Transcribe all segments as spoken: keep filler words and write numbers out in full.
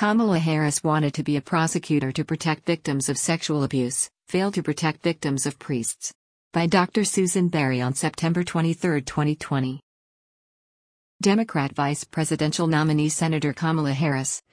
Kamala Harris wanted to be a prosecutor to protect victims of sexual abuse, failed to protect victims of priests. By Doctor Susan Berry on September twenty-third, twenty twenty. Democrat vice presidential nominee Senator Kamala Harris,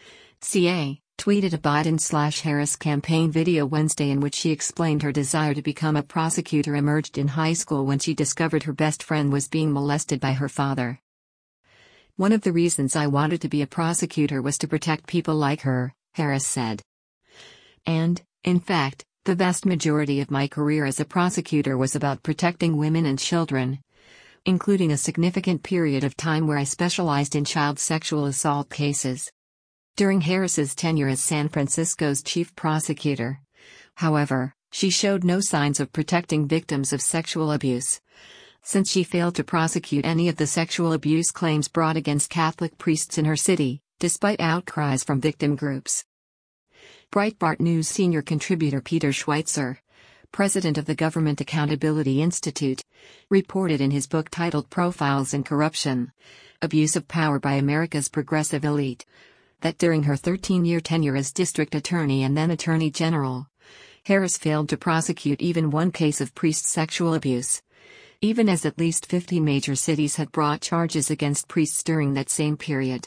C A, tweeted a Biden-slash-Harris campaign video Wednesday in which she explained her desire to become a prosecutor emerged in high school when she discovered her best friend was being molested by her father. "One of the reasons I wanted to be a prosecutor was to protect people like her," Harris said. And, in fact, the vast majority of my career as a prosecutor was about protecting women and children, including a significant period of time where I specialized in child sexual assault cases. During Harris's tenure as San Francisco's chief prosecutor, however, she showed no signs of protecting victims of sexual abuse, since she failed to prosecute any of the sexual abuse claims brought against Catholic priests in her city, despite outcries from victim groups. Breitbart News senior contributor Peter Schweitzer, president of the Government Accountability Institute, reported in his book titled Profiles in Corruption: Abuse of Power by America's Progressive Elite, that during her thirteen-year tenure as district attorney and then attorney general, Harris failed to prosecute even one case of priest sexual abuse, even as at least fifty major cities had brought charges against priests during that same period.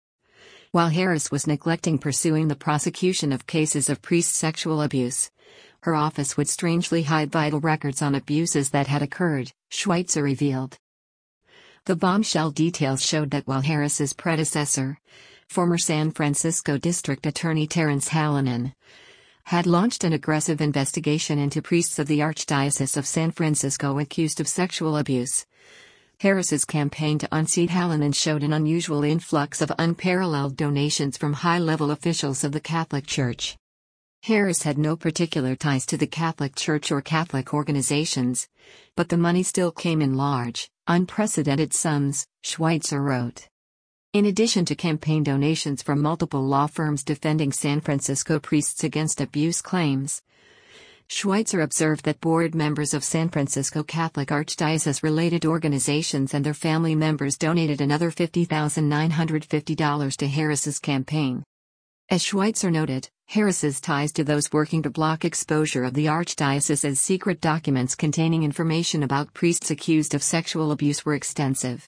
While Harris was neglecting pursuing the prosecution of cases of priest sexual abuse, her office would strangely hide vital records on abuses that had occurred, Schweitzer revealed. The bombshell details showed that while Harris's predecessor, former San Francisco District Attorney Terrence Hallinan, had launched an aggressive investigation into priests of the Archdiocese of San Francisco accused of sexual abuse, Harris's campaign to unseat Hallinan showed an unusual influx of unparalleled donations from high-level officials of the Catholic Church. Harris had no particular ties to the Catholic Church or Catholic organizations, but the money still came in large, unprecedented sums, Schweitzer wrote. In addition to campaign donations from multiple law firms defending San Francisco priests against abuse claims, Schweitzer observed that board members of San Francisco Catholic Archdiocese-related organizations and their family members donated another fifty thousand nine hundred fifty dollars to Harris's campaign. As Schweitzer noted, Harris's ties to those working to block exposure of the Archdiocese's secret documents containing information about priests accused of sexual abuse were extensive.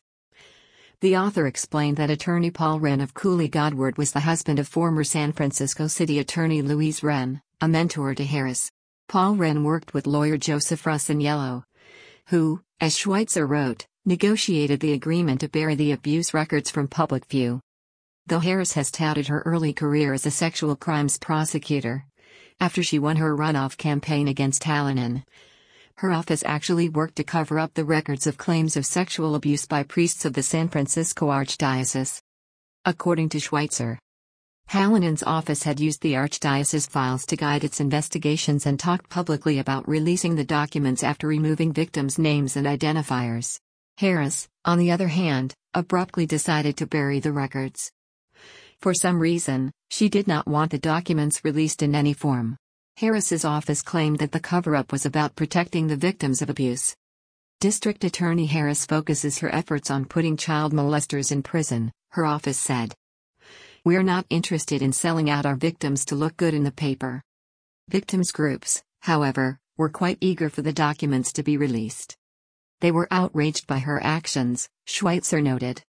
The author explained that attorney Paul Wren of Cooley Godward was the husband of former San Francisco City Attorney Louise Wren, a mentor to Harris. Paul Wren worked with lawyer Joseph Russaniello, who, as Schweitzer wrote, negotiated the agreement to bury the abuse records from public view. Though Harris has touted her early career as a sexual crimes prosecutor, after she won her runoff campaign against Hallinan, her office actually worked to cover up the records of claims of sexual abuse by priests of the San Francisco Archdiocese. According to Schweitzer, Hallinan's office had used the Archdiocese files to guide its investigations and talked publicly about releasing the documents after removing victims' names and identifiers. Harris, on the other hand, abruptly decided to bury the records. For some reason, she did not want the documents released in any form. Harris's office claimed that the cover-up was about protecting the victims of abuse. District Attorney Harris focuses her efforts on putting child molesters in prison, her office said. "We're not interested in selling out our victims to look good in the paper." Victims groups, however, were quite eager for the documents to be released. They were outraged by her actions, Schweitzer noted.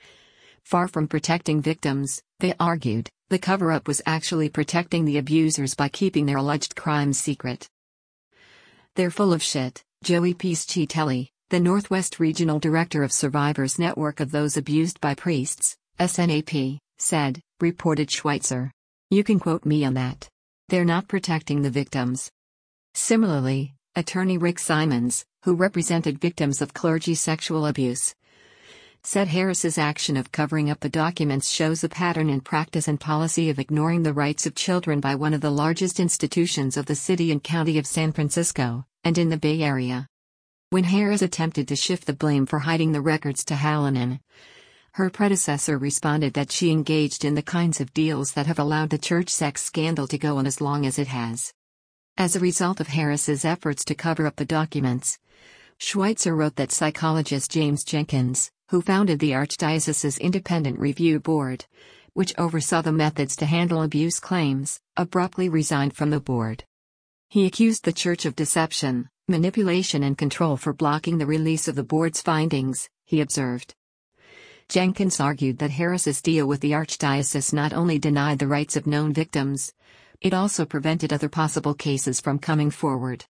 Far from protecting victims, they argued, the cover-up was actually protecting the abusers by keeping their alleged crimes secret. "They're full of shit," Joey Piscitelli, the Northwest Regional Director of Survivors Network of Those Abused by Priests, S N A P, said, reported Schweitzer. "You can quote me on that. They're not protecting the victims." Similarly, attorney Rick Simons, who represented victims of clergy sexual abuse, said Harris's action of covering up the documents shows a pattern in practice and policy of ignoring the rights of children by one of the largest institutions of the city and county of San Francisco, and in the Bay Area. When Harris attempted to shift the blame for hiding the records to Hallinan, her predecessor responded that she engaged in the kinds of deals that have allowed the church sex scandal to go on as long as it has. As a result of Harris's efforts to cover up the documents, Schweitzer wrote that psychologist James Jenkins, who founded the Archdiocese's Independent Review Board, which oversaw the methods to handle abuse claims, abruptly resigned from the board. He accused the church of deception, manipulation and control for blocking the release of the board's findings, he observed. Jenkins argued that Harris's deal with the archdiocese not only denied the rights of known victims, it also prevented other possible cases from coming forward.